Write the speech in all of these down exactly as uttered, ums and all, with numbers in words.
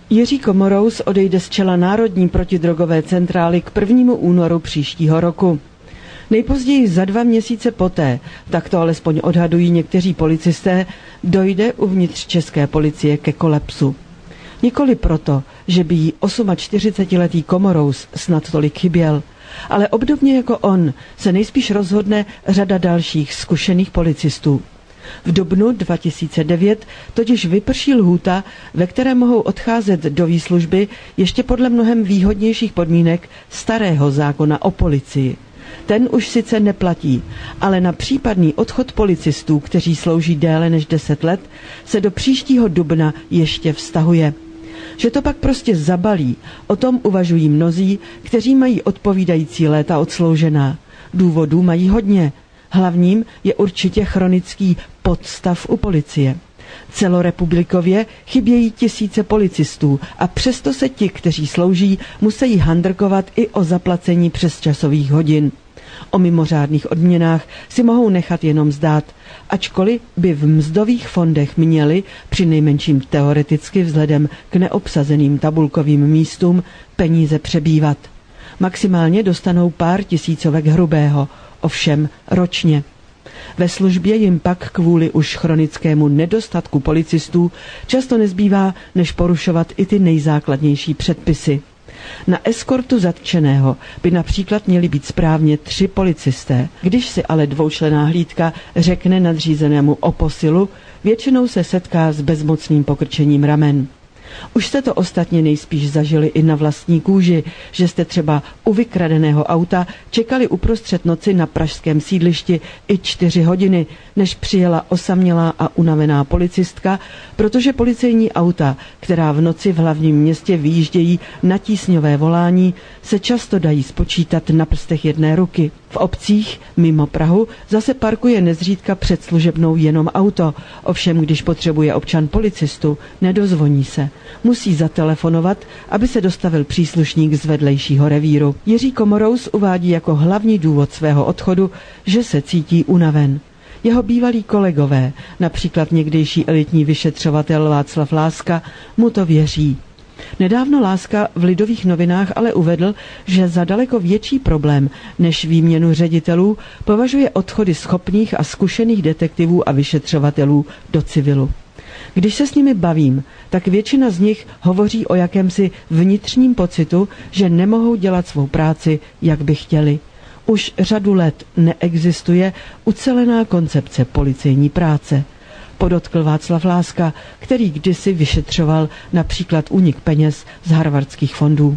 Jiří Komorous odejde z čela Národní protidrogové centrály k prvnímu únoru příštího roku. Nejpozději za dva měsíce poté, tak to alespoň odhadují někteří policisté, dojde uvnitř české policie ke kolapsu. Nikoli proto, že by jí čtyřicetiosmiletý Komorous snad tolik chyběl, ale obdobně jako on se nejspíš rozhodne řada dalších zkušených policistů. V dubnu dva tisíce devět totiž vyprší lhůta, ve které mohou odcházet do výslužby ještě podle mnohem výhodnějších podmínek starého zákona o policii. Ten už sice neplatí, ale na případný odchod policistů, kteří slouží déle než deset let, se do příštího dubna ještě vztahuje. Že to pak prostě zabalí, o tom uvažují mnozí, kteří mají odpovídající léta odsloužená. Důvodů mají hodně. Hlavním je určitě chronický podstav u policie. Celorepublikově chybějí tisíce policistů a přesto se ti, kteří slouží, musí handrkovat i o zaplacení přesčasových hodin. O mimořádných odměnách si mohou nechat jenom zdát, ačkoliv by v mzdových fondech měli, při nejmenším teoreticky vzhledem k neobsazeným tabulkovým místům, peníze přebývat. Maximálně dostanou pár tisícovek hrubého, ovšem ročně. Ve službě jim pak kvůli už chronickému nedostatku policistů často nezbývá, než porušovat i ty nejzákladnější předpisy. Na eskortu zatčeného by například měli být správně tři policisté. Když si ale dvoučlenná hlídka řekne nadřízenému o posilu, většinou se setká s bezmocným pokrčením ramen. Už jste to ostatně nejspíš zažili i na vlastní kůži, že jste třeba u vykradeného auta čekali uprostřed noci na pražském sídlišti i čtyři hodiny, než přijela osamělá a unavená policistka, protože policejní auta, která v noci v hlavním městě vyjíždějí na tísňové volání, se často dají spočítat na prstech jedné ruky. V obcích mimo Prahu zase parkuje nezřídka před služebnou jenom auto, ovšem když potřebuje občan policistu, nedozvoní se. Musí zatelefonovat, aby se dostavil příslušník z vedlejšího revíru. Jiří Komorous uvádí jako hlavní důvod svého odchodu, že se cítí unaven. Jeho bývalí kolegové, například někdejší elitní vyšetřovatel Václav Láska, mu to věří. Nedávno Láska v Lidových novinách ale uvedl, že za daleko větší problém než výměnu ředitelů považuje odchody schopných a zkušených detektivů a vyšetřovatelů do civilu. Když se s nimi bavím, tak většina z nich hovoří o jakémsi vnitřním pocitu, že nemohou dělat svou práci, jak by chtěli. Už řadu let neexistuje ucelená koncepce policejní práce, podotkl Václav Láska, který kdysi vyšetřoval například únik peněz z harvardských fondů.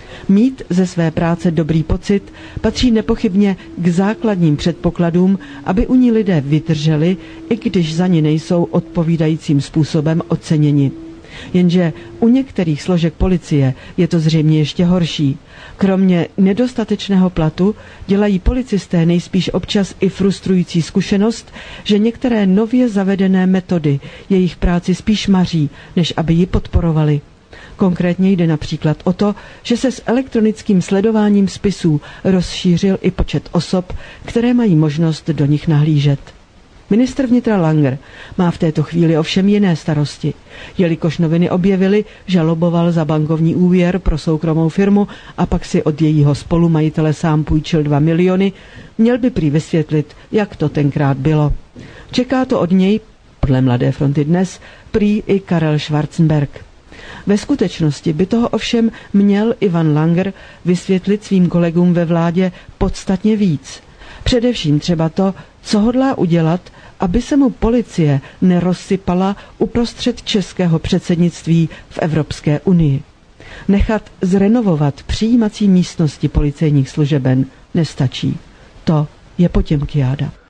Mít ze své práce dobrý pocit patří nepochybně k základním předpokladům, aby u ní lidé vydrželi, i když za ní nejsou odpovídajícím způsobem oceněni. Jenže u některých složek policie je to zřejmě ještě horší. Kromě nedostatečného platu dělají policisté nejspíš občas i frustrující zkušenost, že některé nově zavedené metody jejich práci spíš maří, než aby ji podporovali. Konkrétně jde například o to, že se s elektronickým sledováním spisů rozšířil i počet osob, které mají možnost do nich nahlížet. Ministr vnitra Langer má v této chvíli ovšem jiné starosti. Jelikož noviny objevily, že loboval za bankovní úvěr pro soukromou firmu a pak si od jejího spolumajitele sám půjčil dva miliony, měl by prý vysvětlit, jak to tenkrát bylo. Čeká to od něj, podle Mladé fronty dnes, prý i Karel Schwarzenberg. Ve skutečnosti by toho ovšem měl Ivan Langer vysvětlit svým kolegům ve vládě podstatně víc. Především třeba to, co hodlá udělat, aby se mu policie nerozsypala uprostřed českého předsednictví v Evropské unii. Nechat zrenovovat přijímací místnosti policejních služeben nestačí. To je Potěmkiáda.